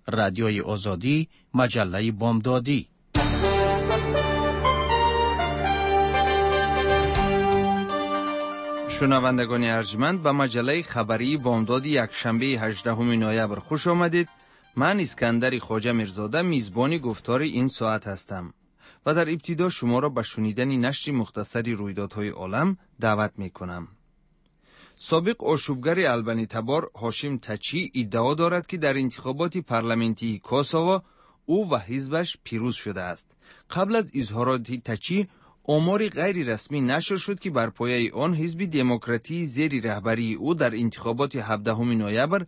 رادیوی آزادی، مجله بامدادی. شنوندگان ارجمند به مجله خبری بامداد یکشنبه 18 نوامبر خوش آمدید. من اسکندر خواجه میرزاده میزبان گفتار این ساعت هستم و در ابتدا شما را به شنیدن نشر مختصری رویدادهای عالم دعوت می کنم. سابق آشوبگر البانی تبار هاشم تچی ادعا دارد که در انتخابات پارلمانی کوسوو او و حزبش پیروز شده است. قبل از اظهارات تچی آماری غیر رسمی نشر شد که بر پایه آن حزب دموکراتی زیر رهبری او در انتخابات 17 نوامبر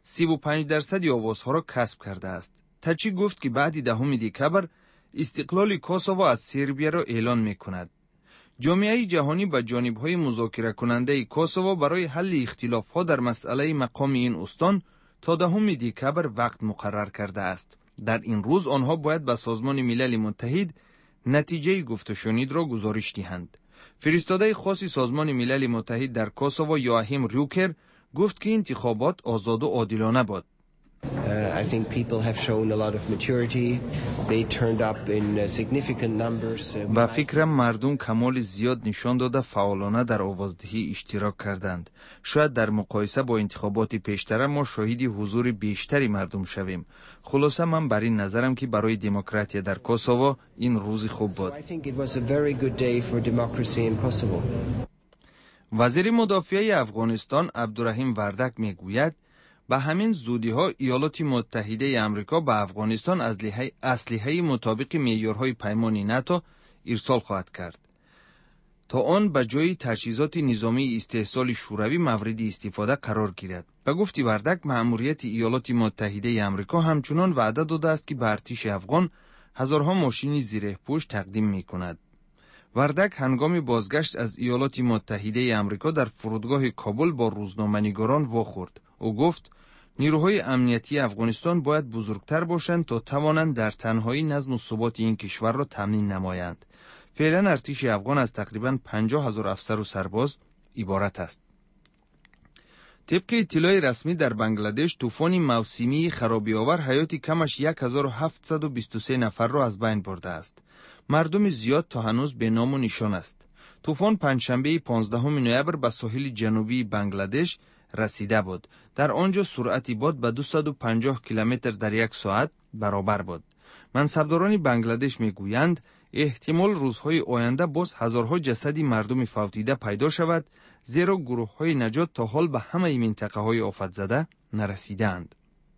35% آوازها را کسب کرده است. تچی گفت که بعد 10 دکبر استقلال کوسوو از سربیا را اعلان می‌کند. جامعه جهانی با جانب‌های مذاکره کننده کوسوو برای حل اختلاف‌ها در مسئله مقام این استان تا 10 دکبر وقت مقرر کرده است. در این روز آنها باید به سازمان ملل متحد نتیجه گفت و شنید را گزارش دهند. فرستاده خاص سازمان ملل متحد در کوسوو یواهیم ریوکر گفت که انتخابات آزاد و عادلانه بود. I think people have shown a lot of maturity. They turned up in significant numbers. با فکرم مردم کمال زیاد نشان داده فعالانه در آوازدهی اشتراک کردند. شاید در مقایسه با انتخابات پیشتر ما شاهد حضور بیشتری مردم شویم. خلاصه من بر این نظرم که برای دموکراسی در کوسوو این روز خوب بود. I think it was a very good day for democracy in Kosovo. وزیر مدافع افغانستان عبدالرحیم وردک میگوید به همین زودی ها ایالات متحده آمریکا به افغانستان اسلحه مطابق معیارهای پیمان ناتو ارسال خواهد کرد تا آن به جای تجهیزات نظامی استحصال شوروی مورد استفاده قرار گیرد. به گفت وردک مأموریت ایالات متحده آمریکا همچنان وعده داده است که به ارتش افغان هزارها ماشین زره‌پوش تقدیم می‌کند. وردک هنگام بازگشت از ایالات متحده آمریکا در فرودگاه کابل با روزنامه‌نگاران واخورد. او گفت نیروهای امنیتی افغانستان باید بزرگتر باشند تا توانند در تنهایی نظم و ثبات این کشور را تامین نمایند. فعلا ارتش افغان از تقریباً 50,000 افسر و سرباز عبارت است. طبق اطلاع رسمی در بنگلادش طوفان موسمی خرابی‌آور حیات کمش 1723 نفر را از بین برده است. مردم زیاد تا هنوز به نام و نشان است. طوفان پنجشنبه 15 نوامبر به ساحل جنوبی بنگلادش رسیده بود. در آنجا سرعت باد به 250 کیلومتر در یک ساعت برابر بود. منصبداران بنگلادش میگویند احتمال روزهای آینده باز هزارها جسد مردم فوتیده پیدا شود، زیرا گروه‌های نجات تا حال به همه منطقه‌های آفت زده نرسیدند.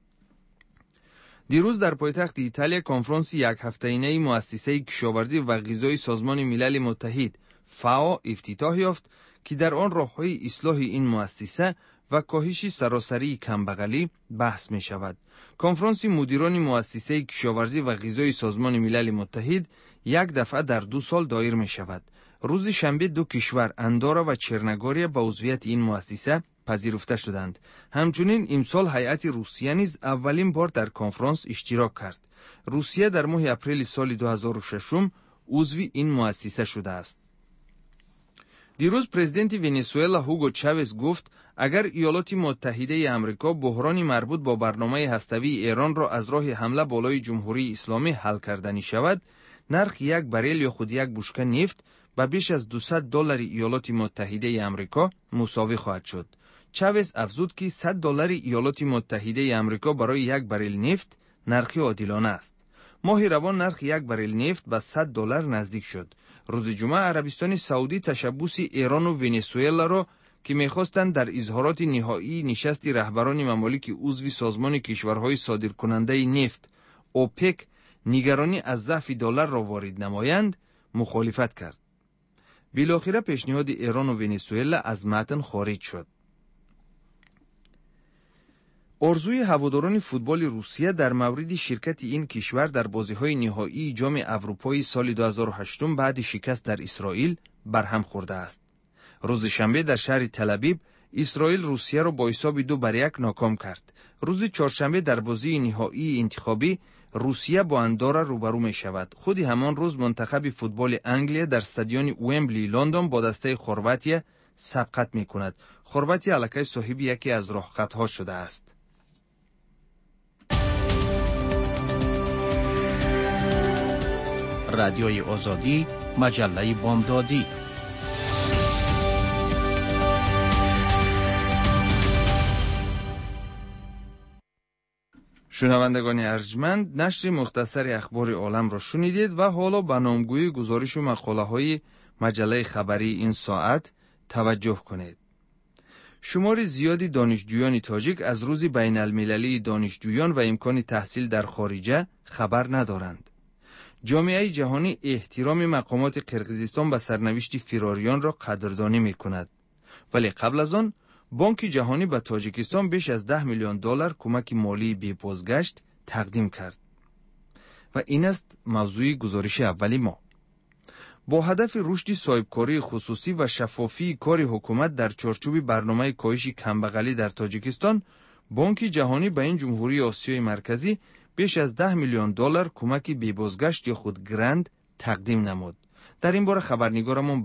دیروز در پایتخت ایتالیا کنفرانس یک هفته‌ای مؤسسه کشاورزی و غذای سازمان ملل متحد فاو افتتاح یافت که در آن راه‌های اصلاح این مؤسسه و کاهش سراسری کمبغلی بحث می شود. کنفرانس مدیران مؤسسه کشاورزی و غذای سازمان ملل متحد یک دفعه در 2 سال دایر می شود. روز شنبه 2 کشور اندارا و چرنگاریا به عضویت این مؤسسه پذیرفته شدند. همچنین امسال هیئت روسیه نیز اولین بار در کنفرانس اشتراک کرد. روسیه در ماه اپریل سال 2006 عضو این مؤسسه شده است. دیروز پرزیدنت ونزوئلا هوگو چاوز گفت اگر ایالات متحده آمریکا بحران مربوط با برنامه هسته‌ای ایران را از راه حمله بالای جمهوری اسلامی حل کردنی شود، نرخ یک بریل یا خود یک بشکه نفت به بیش از $200 ایالات متحده آمریکا مساوی خواهد شد. چاوز افزود که $100 ایالات متحده آمریکا برای یک بریل نفت نرخ عادلانه است. ماه روان نرخ یک بریل نفت به $100 نزدیک شد. روز جمعه عربستان سعودی تشبث ایران و ونزوئلا را که می‌خواستند در اظهارات نهایی نشست رهبران ممالک عضو سازمان کشورهای صادرکننده نفت اوپک نگرانی از ضعف دلار را وارد نمایند مخالفت کرد. بالاخره پیشنهاد ایران و ونزوئلا از متن خارج شد. آرزوی هواداران فوتبال روسیه در مورد شرکت این کشور در بازی‌های نهایی جام اروپایی سال 2008 بعد شکست در اسرائیل برهم خورده است. روز شنبه در شهر تل‌آویو اسرائیل روسیه را با حساب 2-1 ناکام کرد. روز چهارشنبه در بازی نهایی انتخابی روسیه با اندارا روبرو می شود. خود همان روز منتخب فوتبال انگلیه در استادیوم ومبلی لندن با دسته خرواتیا سبقت می کند. خرواتیا الکی صاحب یکی از راهخطها شده است. رادیوی آزادی، مجله بامدادی. شنوندگان ارجمند، نشر مختصر اخبار عالم را شنیدید و حالا به نامگوی گزارش و مقاله های مجله خبری این ساعت توجه کنید. شمار زیادی دانشجویان تاجیک از روز بین المللی دانشجویان و امکان تحصیل در خارجه خبر ندارند. جامعه جهانی احترام مقامات قرقیزستان به سرنوشت فراریان را قدردانی می کند. ولی قبل از آن بانک جهانی به تاجیکستان بیش از 10 میلیون دلار کمک مالی بی بازگشت تقدیم کرد. و این است موضوع گزارش اولی ما. با هدف رشد صاحبکاری خصوصی و شفافی کار حکومت در چارچوب برنامه کاهش کمبخلی در تاجیکستان، بانک جهانی به این جمهوری آسیای مرکزی بیش از 10 میلیون دلار کمک بی بازگشت یا خود گرند تقدیم نمود. در این باره خبرنگارمون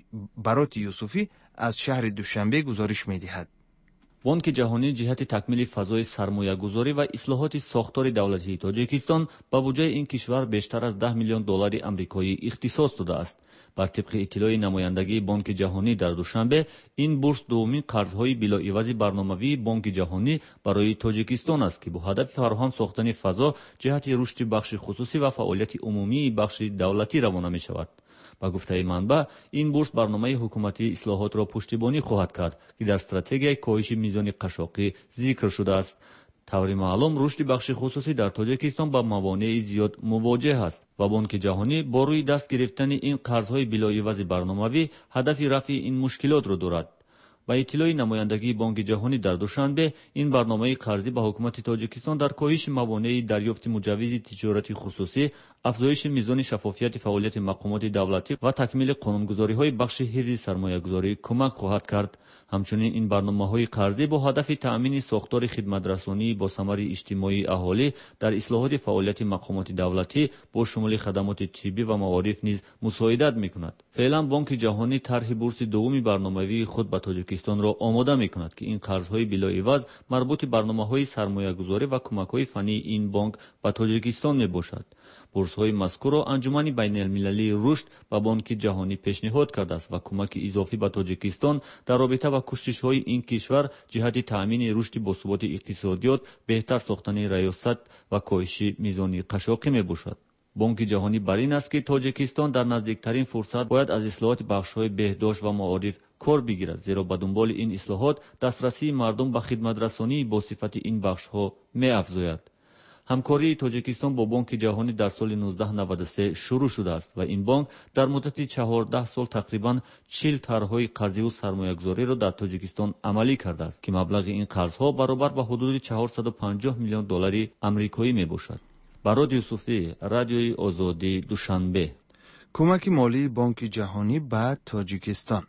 برات یوسفی از شهر دوشنبه گزارش می‌دهد. بانک جهانی جهت تکمیل فضای سرمایه‌گذاری و اصلاحات ساختار دولتی تاجیکستان به بودجه این کشور بیشتر از 10 میلیون دلار آمریکایی اختصاص داده است. بر طبق اطلاع نمایندگی بانک جهانی در دوشنبه، این بورس دومین قرض‌های بلاعوض برنامه‌ای بانک جهانی برای تاجیکستان است که با هدف فراهم ساختن فضا جهت رشد بخش خصوصی و فعالیت عمومی بخش دولتی روانه می‌شود. با گفته منبع، این بورس برنامه حکومتی اصلاحات را پشتیبانی خواهد کرد که در استراتژی کاهش میزان قشاقی ذکر شده است. طور معلوم رشد بخش خصوصی در تاجیکستان با موانع زیاد مواجه است و بانک جهانی با روی دست گرفتن این قرض‌های بلاعوض برنامه‌ای هدف رفع این مشکلات را دارد. با اطلاع نمایندگی بانک جهانی در دوشنبه، این برنامه قرضی به حکومت تاجیکستان در کاهش موانع دریافت مجوز تجارت خصوصی، افزایش میزان شفافیت فعالیت مقامات دولتی و تکمیل قانونگذاری‌های بخش حفظ سرمایه‌گذاری کمک خواهد کرد. همچنین این برنامه‌های قرضی با هدف تأمین ساختار خدمت‌رسانی با ثمر اجتماعی اهالی در اصلاحات فعالیت مقامات دولتی با شمول خدمات طبی و معارف نیز مساعدت می‌کند. فعلا بانک جهانی طرح بورس دوم برنامه‌ای خود به تاجیکستان را آماده می‌کند که این قرض‌های بلاعوض مربوط برنامه‌های سرمایه‌گذاری و کمک‌های فنی این بانک به تاجیکستان میباشد. بورس‌های مذکور را انجمن بین‌المللی رشد و بانک جهانی پیشنهاد کرده است و کمک اضافی به تاجیکستان در رابطه با کوشش‌های این کشور جهت تأمین رشد باثبات اقتصادیات، بهتر ساختن ریاست و کاهش میزان قشاقی میباشد. بانک جهانی بر این است که تاجیکستان در نزدیکترین فرصت باید از اصلاحات بخش‌های بهداشت و معارف کار بگیرد، زیرا به دنبال این اصلاحات دسترسی مردم به خدمت‌رسانی با صفت این بخش‌ها می‌افزاید. همکاری تاجیکستان با بانک جهانی در سال 1993 شروع شده است و این بانک در مدت 14 سال تقریباً 40 طرح‌های قرضی و سرمایه‌گذاری را در تاجیکستان عملی کرده است که مبلغ این قرض‌ها برابر به حدود 450 میلیون دلار آمریکایی میباشد. برات یوسفی، رادیوی آزادی، دوشنبه. کمک مالی بانک جهانی به تاجیکستان.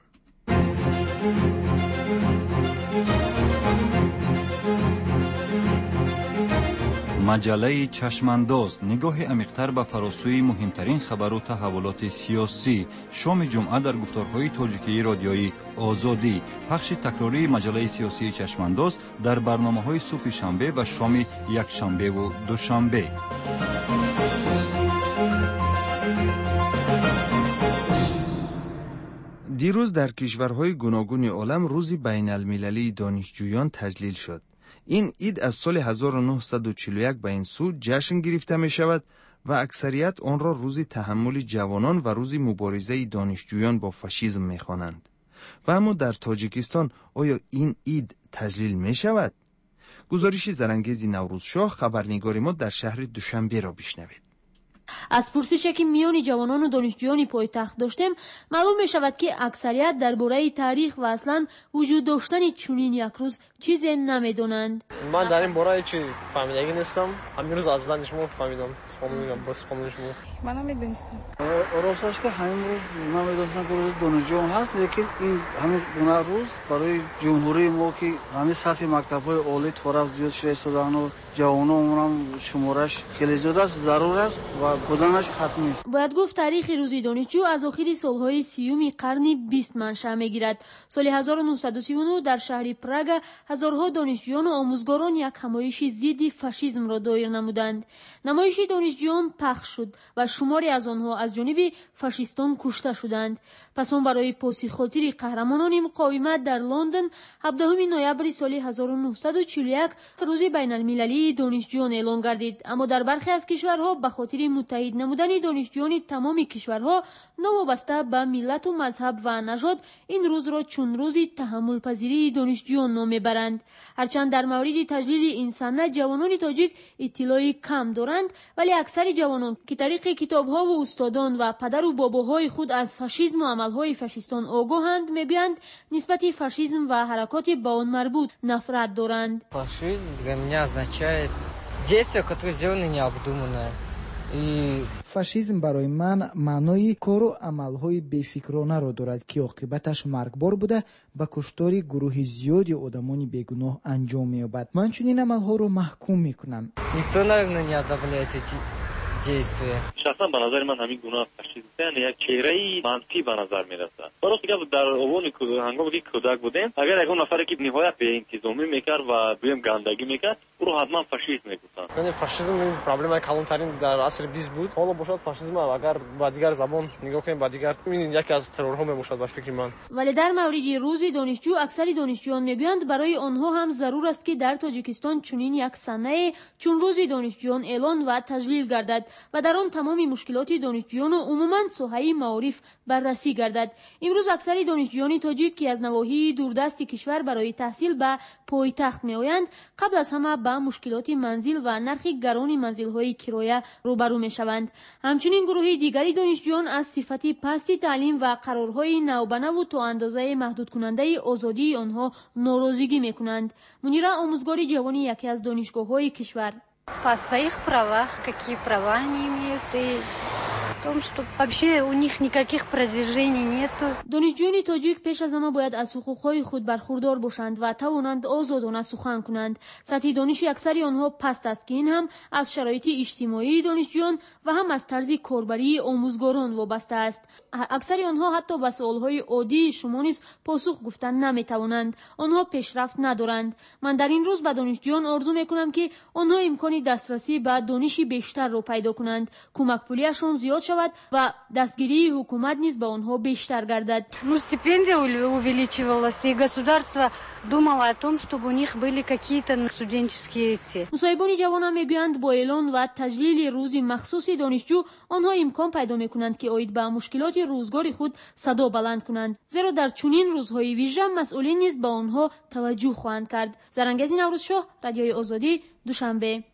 مجله چشمانداز، نگاه عمیق‌تر به فراسوی مهمترین خبر و تحولات سیاسی. شام جمعه در گفتارهای تاجیکی رادیویی آزادی. پخش تکراری مجله سیاسی چشمانداز در برنامه‌های صبح شنبه و شام یک شنبه و دوشنبه. دیروز در کشورهای گوناگون عالم روز بین المللی دانشجویان تجلیل شد. این عید از سال 1941 به این سو جشن گرفته می شود و اکثریت آن را روز تحمل جوانان و روز مبارزه دانشجویان با فاشیسم می خوانند. و اما در تاجیکستان آیا این عید تجلیل می شود؟ گزارش زرنگیز نوروزشاه خبرنگار ما در شهر دوشنبه را بشنوید. از پرسشی که میان جوانان و دانشجویان پایتخت داشتیم معلوم می شود که اکثریت درباره تاریخ و اصلا وجود داشتن چنین یک روز چیزی نمیدونند. من در این باره چی فهمیدگی نیستم. همین روز از شما فهمیدم. خانم شما من نمیدونستم. راستش که همین روز نمیدونستم که روز دانشجویان هست، لیکن این همین روز برای جمهوری ما که همین صف مکتب‌های عالی طرف زیاد شده و جوانان اونم شمارش خیلی زیاد است، ضرور است و بودنش حتمی است. باید گفت تاریخ روز دانشجو از آخر سالهای 30 قرن 20 منشأ میگیرد. سال 1939 در شهر پراگ هزارها دانشجویان و آموزگاران یک همایش ضد فاشیسم را دایر نمودند. نمایش دانشجویان پخش شد و شماری از آنها از جانب فاشیستان کشته شدند. پس آن برای پاسخاطر قهرمانان مقاومت در لندن 17 نوامبر سال 1941 روز بین المللی دانشجویان اعلان گردید. اما در برخی از کشورها به خاطر متحد نمودن دانشجویان تمام کشورها نوابسته به ملت و مذهب و نژاد این روز را چون روز تحمل پذیری دانشجویان نام میبرند. هرچند در مورد تجلیل این صحنه جوانان تاجیک اطلاعی کم دارند، ولی اکثر جوانان که طریق کتاب‌ها و استادان و پدر و باباهای خود از فاشیسم و عملهای فاشیستان آگاهند، میگویند نسبت فاشیسم و حرکات به آن مربوط نفرت دارند. Фашизм для меня означает действие, которое сделано необдуманно. فاشیسم برای من معنای کار و عملهای بیفکرانه را دارد که عاقبتش مرگبار بوده به کشتار گروه زیادی آدمان بیگناه انجام می‌یابد. من چنین عملها را محکوم می‌کنم. Никто, наверное, не одобряет эти действия. شخصا به نظر من همین گناه فاشیسم یک چهره منفی به نظر میرسد. برای که در اوان هنگامی که کودک بودیم، اگر اون نفری که نهایت به انتظامی میکرد و دویم گندگی میکرد، او رو حتما فاشیست میگفتند. یعنی فاشیسم این پروبلم کلانترین در عصر 20 بود. حالا باشد فاشیسم اگر با دیگر زبان نگاه کنیم، با دیگر این یکی از ترورها میباشد به فکر من. ولی در مورد روز دانشجو اکثر دانشجویان میگویند برای آنها هم ضرور است که در تاجیکستان چنین یک صحنه چون روز دانشجویان اعلان و تجلیل گردد و در آن تمام مشکلات دانشجویان و عموما ساحه معارف بررسی گردد. امروز اکثر دانشجویان تاجیک که از نواحی دوردست کشور برای تحصیل به پایتخت میآیند، قبل از همه با مشکلات منزل و نرخ گران منزل‌های کرایه روبرو میشوند. همچنین گروه دیگری دانشجویان از صفت پست تعلیم و قرارهای نوبنه و تا اندازه محدود کننده آزادی آنها ناراضگی میکنند. منیره آموزگار جوانی یکی از دانشگاه‌های کشور: По своих правах, какие права они имеют, и в том, что вообще у них никаких продвижений нету. دانشجویان تاجیک پیش از همه باید از حقوقهای خود برخوردار باشند و توانند آزادانه سخن کنند. سطح دانش اکثر آنها پست است که این هم از شرایط اجتماعی دانشجویان و هم از طرز کاربری آموزگاران وابسته است. اکثر آنها حتی به سوالهای عادی شما نیز پاسخ گفتن نمیتوانند. آنها پیشرفت ندارند. من در این روز به دانشجویان آرزو میکنم که آنها امکان دسترسی به دانش بیشتر را پیدا کنند، کمک پولیشان زیاد شود و دستگیری حکومت نیز به آنها بیشتر گردد. Ну, стипендия увеличивалась, и государство думало о том, чтобы у них были какие-то студенческие эти. مصاحبان جوانان میگویند با اعلان و تجلیل روز مخصوص دانشجو آنها امکان پیدا میکنند که آید به مشکلات روزگار خود صدا بلند کنند، زیرا در چنین روزهای ویژه مسئولین نیز به آنها توجه خواهند کرد. زرنگزی نوروزشاه، رادیوی آزادی، دوشنبه.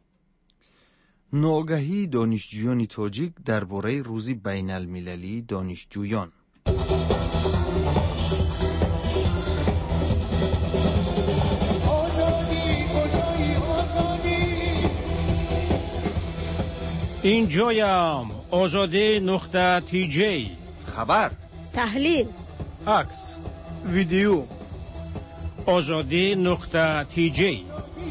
ناآگاهی دانشجویان تاجیک درباره روز بین المللی دانشجویان. اینجایم آزادی نقطه تیجی. خبر، تحلیل، عکس، ویدیو. آزادی نقطه تیجی.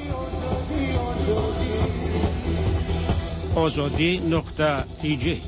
آزادی نقطه تیجی.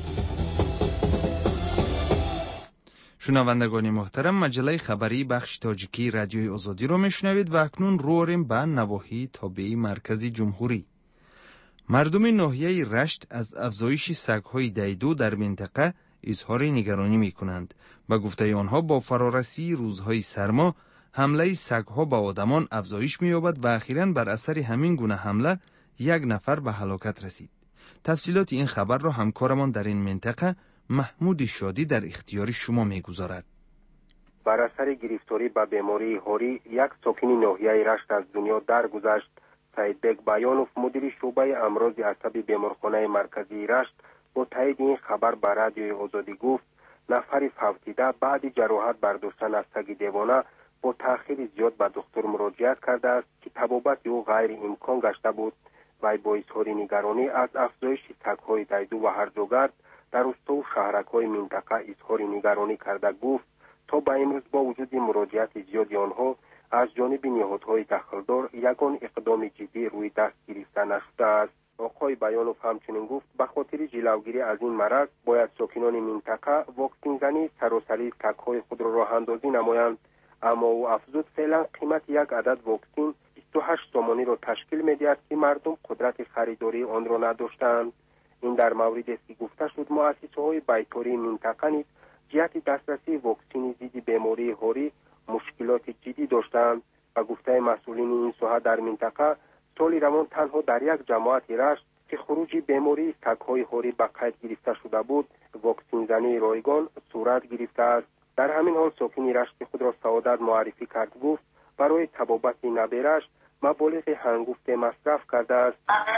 شنوندگان محترم، مجله خبری بخش تاجیکی رادیوی آزادی را میشنوید و اکنون رو آوریم به نواحی تابع مرکز جمهوری. مردم ناحیه رشت از افزایش سگ‌های دیدو در منطقه اظهار نگرانی می‌کنند. به گفته آنها با فرارسی روزهای سرما حمله سگ‌ها به آدمان افزایش می‌یابد و اخیراً بر اثر همین گونه حمله یک نفر به هلاکت رسید. تفصیلات این خبر را همکارمان در این منطقه محمود شادی در اختیار شما می‌گذارد. بر اثر گرفتاری به بیماری هوری یک ساکن ناحیه رشت از دنیا درگذشت. سعید بیگ بیانوف، مدیر شعبه امراض عصبی بیمارخانه مرکزی رشت، با تایید این خبر به رادیوی آزادی گفت نفر فوتیده بعد جراحت برداشتن از سگ دیوانه با تأخیر زیاد به دکتر مراجعت کرده است که طبابت او غیر امکان گشته بود. وی با اظهار نگرانی از افزایش سگ‌های دیدو و هرزوگرد در روستا و شهرک‌های منطقه اظهار نگرانی کرده گفت تا به امروز با وجود مراجعت زیاد آنها از جانب نهادهای دخلدار یگان اقدام جدی روی دست گرفته نشده است. آقای بیانوف همچنین گفت به خاطر جلوگیری از این مرض باید ساکنان منطقه واکسین زنی سراسری تک‌های خود را راه اندازی نمایند. اما او افزود فعلا قیمت یک عدد واکسین 28 تومانی را تشکیل می‌دهد که مردم قدرت خریداری آن را نداشتند. این در موردی است که گفته شد مؤسسه‌های بیکاری منطقه نیز جهت دسترسی واکسن ضد بیماری هوری مشکلات جدی داشتند. و گفته مسئولین این ساحه در منطقه سال روان تنها در یک جماعت رشت که خروج بیماری سگ‌های هوری به قید گرفته شده بود واکسن زنی رایگان صورت گرفته است. در همین حال ساکن رشت خود را سعادت معرفی کرد. گفت برای طبابت نبیرش مبالغ هنگفته مصرف کرده است.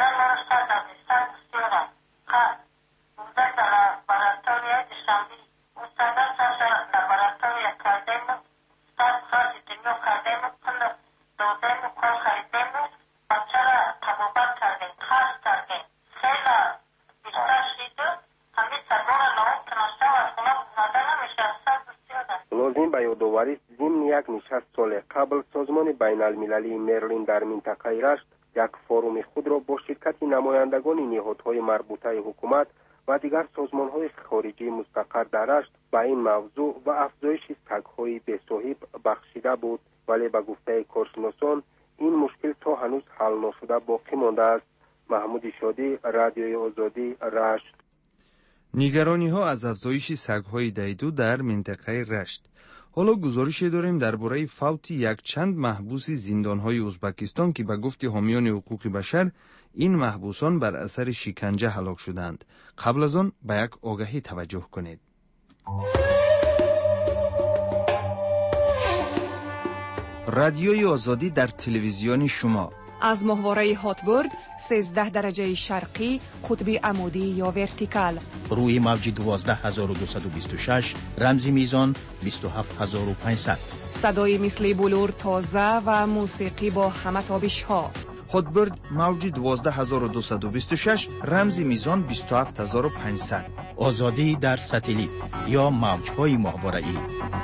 لازم به یادآوری است ضمن یک نشست سال قبل سازمان بین المللی مرلین در منطقه رشت یک فروم خود را با شرکت نمایندگان نهادهای مربوطه حکومت و دیگر سازمان‌های خارجی مستقر در رشت به این موضوع و افزایش سگ‌های بی‌صاحب بخشیده بود، ولی به گفته کارشناسان این مشکل تا هنوز حل نشده باقی مانده است. محمود شادی، رادیوی آزادی، رشت. نگرانی‌ها از افزایش سگ‌های دیدو در منطقه رشت. حالا گزارش داریم درباره فوت یک چند محبوس زندان‌های ازبکستان که به گفت حامیان حقوق بشر این محبوسان بر اثر شکنجه هلاک شدند. قبل از آن به یک آگهی توجه کنید. رادیوی آزادی در تلویزیون شما از ماهواره هاتبورد 13 درجه شرقی قطب عمودی یا ورتیکال روی موج 12226 رمزی میزان 27500 صدای مثل بلور تازه و موسیقی با همه تابش ها. هاتبورد موج 12226 رمزی میزان 27500 آزادی در ستلیت یا موج‌های ماهواره‌ای.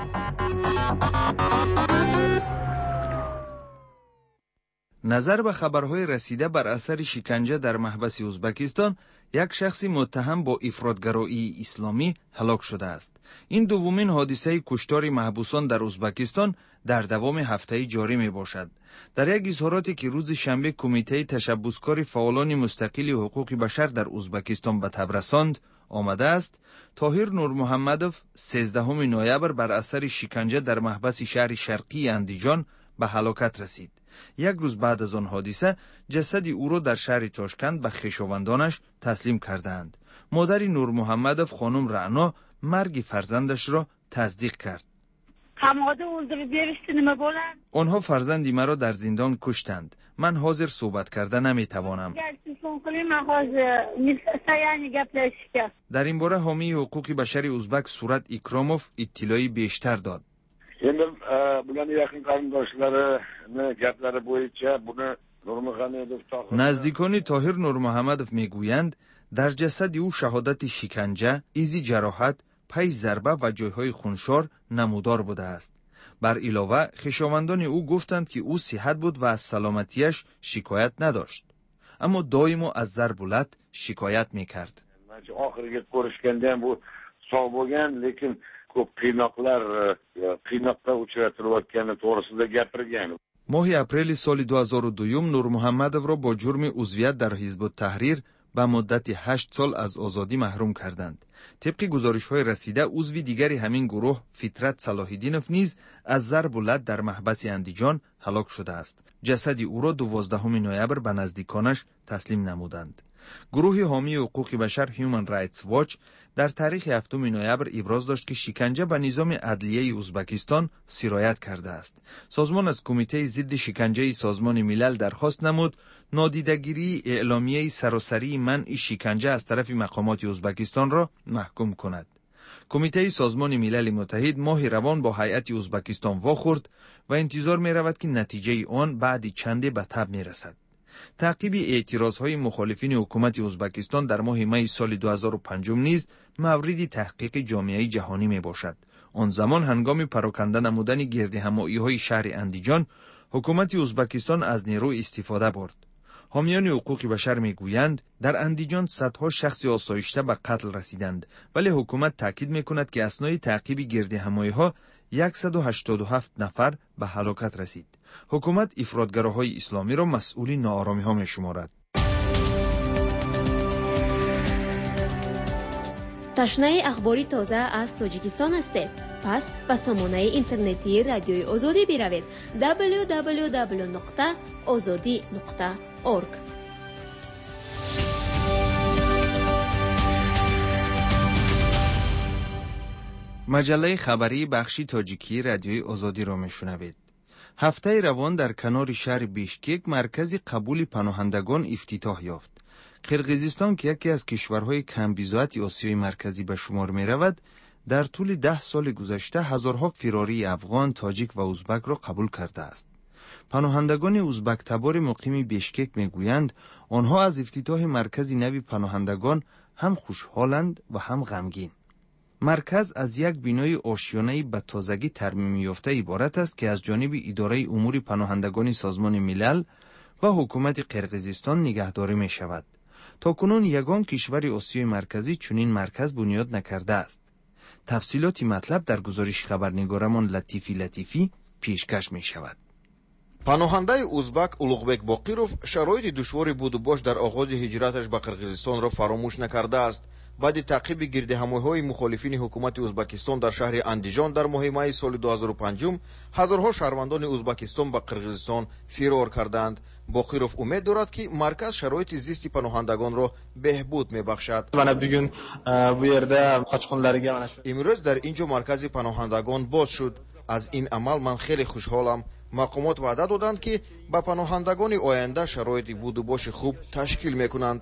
نظر به خبرهای رسیده بر اثر شکنجه در محبس ازبکستان، یک شخص متهم با افراطگرایی اسلامی هلاک شده است. این دومین حادثه کشتار محبوسان در ازبکستان در دوام هفته جاری می باشد. در یک اظهاراتی که روز شنبه کمیته تشبسکار فعالان مستقل حقوق بشر در ازبکستان به تب رساند، آمده است طاهر نور محمدوف 13 نوامبر بر اثر شکنجه در محبس شهر شرقی اندیجان به هلاکت رسید. یک روز بعد از آن حادثه جسد او را در شهر تاشکند به خویشاوندانش تسلیم کردند. مادر نور محمدوف خانم رعنا مرگ فرزندش را تصدیق کرد. آنها فرزندی مرا در زندان کشتند. من حاضر صحبت کرده نمیتوانم. در این باره حامی حقوق بشر ازبک صورت اکراموف اطلاعی بیشتر داد. Endi bularning yaqin qarindoshlarini gaplari bo'yicha buni Nurmuhamedov نزدیکان طاهر نور محمدوف میگویند در جسد او شهادت شکنجه، ایزی جراحت، پی ضربه و جایهای خونشار نمودار بوده است. بر علاوه خویشاوندان او گفتند که او صحت بود و از سلامتیش شکایت نداشت، اما دائم از ضرب شکایت میکرد. oxiriga ko'rishganda ham bu sog' bo'lgan, lekin ko'p qiynoqqa uchratilayotgani to'g'risida gapirgan. ماه اپریل سال 2002 نور محمدوف را با جرم عضویت در حزب التحریر به مدت 8 سال از آزادی محروم کردند. طبق گزارش‌های رسیده عضو دیگری همین گروه فطرت صلاح‌الدینوف نیز از ضرب و لط در محبس اندیجان هلاک شده است. جسد او را 12 نوامبر به نزدیکانش تسلیم نمودند. گروه حامی حقوق بشر هیومن رایتس واچ در تاریخ 7 نوامبر ابراز داشت که شکنجه به نظام عدلیه ازبکستان سرایت کرده است. سازمان از کمیته ضد شکنجه سازمان ملل درخواست نمود نادیدگیری اعلامیه سراسری منع شکنجه از طرف مقامات ازبکستان را محکوم کند. کمیته سازمان ملل متحد ماه روان با هیئت ازبکستان واخورد و انتظار می رود که نتیجه آن بعد چندی به تب می رسد. تعقیب اعتراضهای مخالفین حکومت ازبکستان در ماه می سال 2005 نیز مورد تحقیق جامعه جهانی می باشد. آن زمان هنگام پراکنده نمودن گردهمایی‌های شهر اندیجان، حکومت ازبکستان از نیرو استفاده برد. حامیان حقوق بشر میگویند در اندیجان صدها شخص آسایشته به قتل رسیدند، ولی حکومت تاکید میکند که اثنای تعقیب گردهمایی‌ها 187 نفر به هلاکت رسید. حکومت افراطگراهای اسلامی را مسئول ناآرامی‌ها میشمارد. تشنه اخباری تازه از تاجیکستان هستید؟ پس به سامانه اینترنتی رادیوی آزادی بروید www.azadi.org. مجله خبری بخشی تاجیکی رادیوی آزادی را میشنوید. هفته روان در کنار شهر بیشکک مرکز قبول پناهندگان افتتاح یافت. قرقیزستان که یکی از کشورهای کم‌بضاعت آسیای مرکزی به شمار می رود، در طول 10 سال گذشته هزارها فراری افغان، تاجیک و ازبک را قبول کرده است. پناهندگان ازبک تبار مقیم بیشکک می گویند آنها از افتتاح مرکز نوی پناهندگان هم خوشحالند و هم غمگین. مرکز از یک بینای آشیانه‌ای به تازگی ترمیم یافته عبارت است که از جانب اداره امور پناهندگان سازمان ملل و حکومت قرقیزستان نگهداری می شود. تاکنون یگان کشور آسیای مرکزی چنین مرکز بنیاد نکرده است. تفصیلات مطلب در گزارش خبرنگارمان لطیفی پیشکش می شود. پناهنده ازبک اولوغبек боқиров شرایط دشواری بود و باش در آغاز هجرتش به قرقیزستان را فراموش نکرده است. بعد تعقیب گردهمایی‌های مخالفین حکومت ازبکستان در شهر اندیجان در ماه می سال 2005 هزارها شهروندان ازبکستان به قرقیزستان فرار کردند. боқиров امید دارد که مرکز شرایط زیست پناهندگان را بهبود می‌بخشد. امروز در اینجا مرکز پناهندگان باز شد. از این عمل من خیلی خوشحالم. مقامات وعده دادند که با پناهندگان آینده شرایط بود و باش خوب تشکیل میکنند.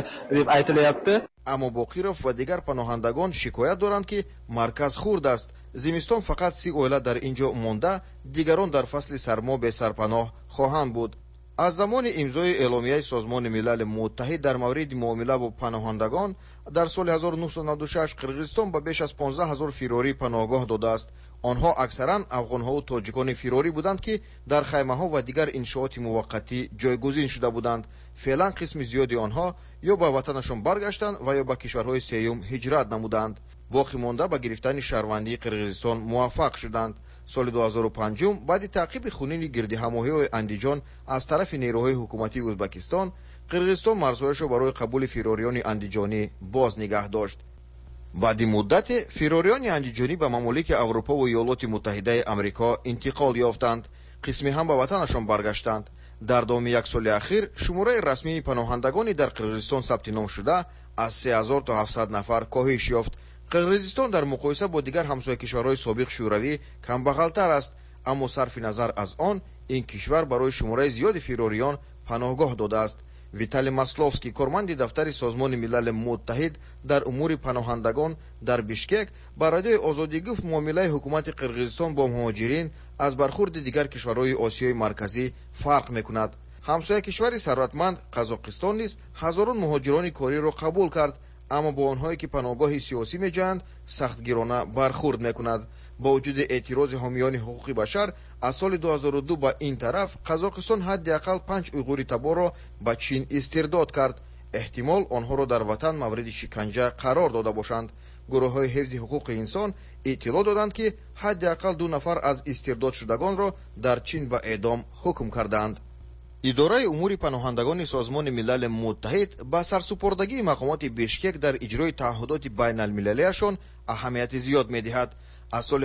اما боқиров و دیگر پناهندگان شکایت دارند که مرکز خرد است. زمستان فقط 30 اویله در اینجا مانده، دیگران در فصل سرما به سرپناه خواهند بود. از زمان امضای اعلامیه سازمان ملل متحد در مورد معامله با پناهندگان در سال 1996 قرقیزستان به بیش از 15,000 فراری پناهگاه داده است. آنها اکثرا افغان‌ها و تاجیکان فراری بودند که در خیمه‌ها و دیگر انشاءات موقتی جایگزین شده بودند. فعلا قسم زیادی آنها یا به وطنشان برگشتند و یا به کشورهای سوم هجرت نمودند. باقی مانده به گرفتن شهروندی قرقیزستان موفق شدند. سال 2005 بعد تعقیب خونین گردهمایی‌های اندیجان از طرف نیروهای حکومتی ازبکستان، قرقیزستان مرزهایش را برای قبول فراریان اندیجانی باز نگه داشت. بعد مدت فراریان اندیجانی به ممالک اروپا و ایالات متحده آمریکا انتقال یافتند. قسمی هم به وطنشان برگشتند. در دام یک سال اخیر شماره رسمی پناهندگانی در قرقیزستان ثبت نام شده از 3000 تا 700 نفر کاهش یافت. قرقیزستان در مقایسه با دیگر همسایه کشورهای سابق شوروی کمبغل‌تر است، اما صرف نظر از آن این کشور برای شماره زیاد فراریان پناهگاه داده است. ویتالی ماسلوفسکی، کارمند دفتر سازمان ملل متحد در امور پناهندگان در بیشکک، برای آزادی گفت معامله حکومت قرقیزستان با مهاجرین از برخورد دیگر کشورهای آسیای مرکزی فرق میکند. همسایه کشور ثروتمند قزاقستان نیز هزاران مهاجران کاری را قبول کرد، اما با آنهایی که پناهگاه سیاسی می‌جویند سختگیرانه برخورد میکند. با وجود اعتراض حامیان حقوق بشر، از سال 2002 به این طرف قزاقستان حداقل 5 اویغور تبار را به چین استرداد کرد. احتمال آنها را در وطن مورد شکنجه قرار داده باشند. گروه‌های حفظ حقوق انسان اطلاع دادند که حداقل 2 نفر از استرداد شدگان را در چین به اعدام حکم کردند. اداره امور پناهندگان سازمان ملل متحد با سرسپردگی مقامات بیشکک در اجرای تعهدات بین المللیشان اهمیت زیاد می‌دهد. از سال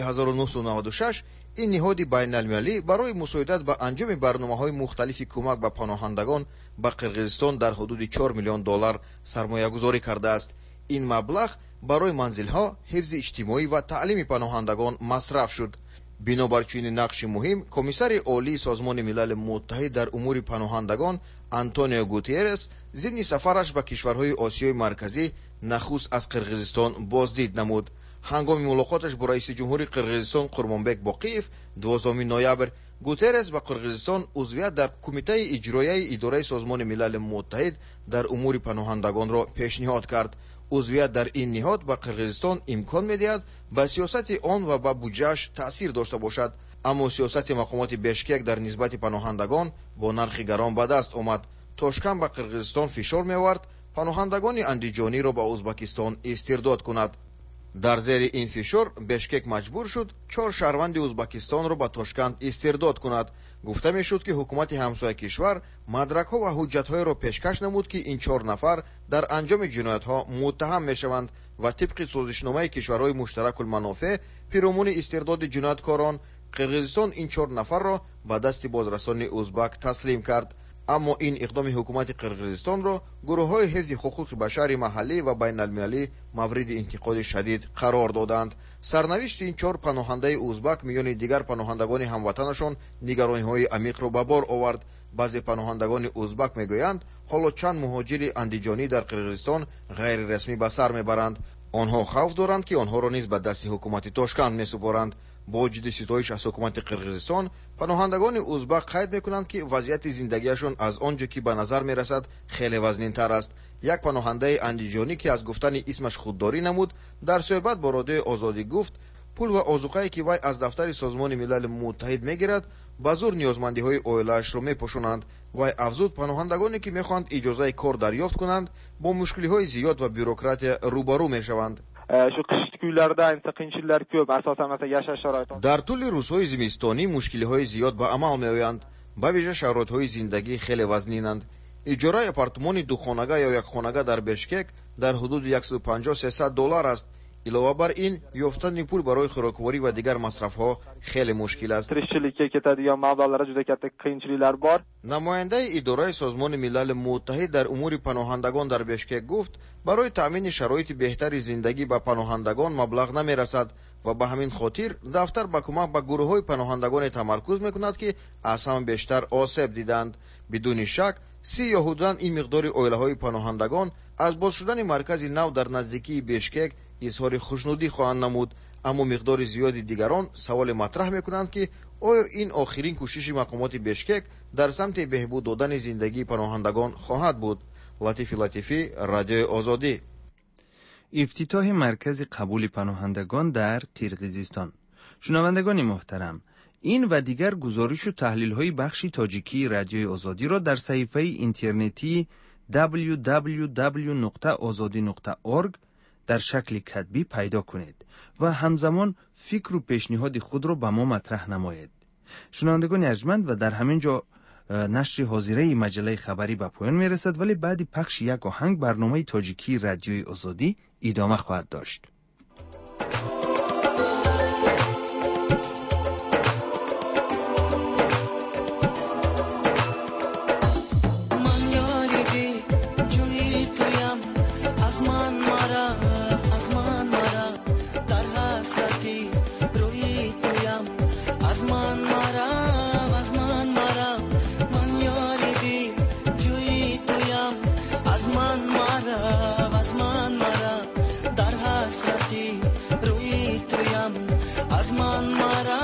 1996 این نهاد بین المللی برای مساعدت به انجام برنامه‌های مختلف کمک به پناهندگان به قرقیزستان در حدود 4 میلیون دلار سرمایه‌گذاری کرده است. این مبلغ برای منزل‌ها، حفظ اجتماعی و تعلیم پناهندگان مصرف شد. بنابر چنین نقش مهم، کمیسر عالی سازمان ملل متحد در امور پناهندگان آنتونیو گوتیرس ضمن سفرش به کشورهای آسیای مرکزی نخست از قرقیزستان بازدید نمود. هنگام ملاقاتش با رئیس جمهور قرقیزستان قورمانبек باقیف 12 نوامبر، گوترس به قرقیزستان عضویت در کمیته اجرایی اداره سازمان ملل متحد در امور پناهندگان را پیشنهاد کرد. عضویت در این نهاد به قرقیزستان امکان می‌دهد به سیاست آن و به بودجه‌اش تأثیر داشته باشد. اما سیاست مقامات بشکک در نسبت پناهندگان با نرخ گران به دست آمد. تاشکند به قرقیزستان فشار می‌آورد پناهندگان اندیجانی را به ازبکستان استرداد کند. در زیر این فشار بشکک مجبور شد 4 شهروند ازبکستان را به تاشکند استرداد کند. گفته میشد که حکومت همسایه کشور مدرک‌ها و حجت‌های را پیشکش نمود که این 4 نفر در انجام جنایت‌ها متهم می‌شوند و طبق سازشنامه کشورهای مشترک المنافع پیرامون استرداد جنایتکاران قرقیزستان این 4 نفر را به دست بازرسان ازبک تسلیم کرد. اما این اقدام حکومت قرقیزستان را گروه‌های حزب حقوق بشر محلی و بین المللی مورد انتقاد شدید قرار دادند. سرنوشت این 4 پناهنده ازبک میان دیگر پناهندگان هموطنشان نگرانی‌های عمیق را به بار آورد. بعضی پناهندگان ازبک میگویند حالا چند مهاجر اندیجانی در قرقیزستان غیر رسمی به سر میبرند. آنها خوف دارند که آنها را نیز به دست حکومت تاشکند میسپارند. با جدی ستایش از حکومت قرقیزستان پناهندگان ازبک قید میکنند که وضعیت زندگیشان از آنجا که به نظر میرسد خیلی وزنین‌تر است. یک پناهنده اندیجانی که از گفتن اسمش خودداری نمود در صحبت با رادیوی آزادی گفت پول و آذوقه‌ای که وی از دفتر سازمان ملل متحد میگیرد به زور نیازمندی‌های عائله‌اش را میپوشانند. وی افزود پناهندگانی که میخواهند اجازه کار دریافت کنند با مشکل‌های زیاد و بوروکرات روبرو میشوند. در طول روزهای زمستانی مشکل‌های زیاد به عمل میآیند. به ویژه شرایط‌های زندگی خیلی وزنینند. اجاره آپارتمان 2 خانگاه یا 1 خانگاه در بشکک در حدود 150-300 دلار است. علاوه بر این یافتن پول برای خوراکواری و دیگر مصرف‌ها خیلی مشکل است. نماینده اداره سازمان ملل متحد در امور پناهندگان در بشکک گفت برای تأمین شرایط بهتر زندگی به پناهندگان مبلغ نمی‌رسد و به همین خاطر دفتر به کمک به گروه‌های پناهندگان تمرکز می‌کند که از همه بیشتر آسیب دیدند. بدون شک 30 یا حدوداً این مقدار عائله‌های پناهندگان از باز شدن مرکز نو در نزدیکی بشکک اظهار خوشنودی خواهند نمود. اما مقدار زیادی دیگران سوال مطرح میکنند که آیا این آخرین کوشش مقامات بشکک در سمت بهبود دادن زندگی پناهندگان خواهد بود؟ لطیفی رادیو آزادی. افتتاح مرکز قبول پناهندگان در قرقیزستان. شنوندگان محترم، این و دیگر گزارش و تحلیل‌های بخش تاجیکی رادیوی آزادی را در صفحه اینترنتی www.azadi.org در شکل کتبی پیدا کنید و همزمان فکر و پیشنهاد خود را به ما مطرح نمایید. شنوندگان ارجمند، و در همین جا نشر حاضره مجله خبری به پایان میرسد، ولی بعد پخش یک آهنگ برنامه تاجیکی رادیوی آزادی ادامه خواهد داشت. Azman mara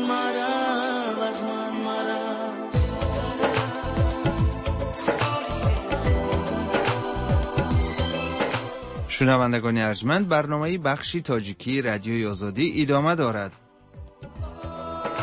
شنوندگان ارجمند، برنامه بخشی تاجیکی رادیوی آزادی ادامه دارد.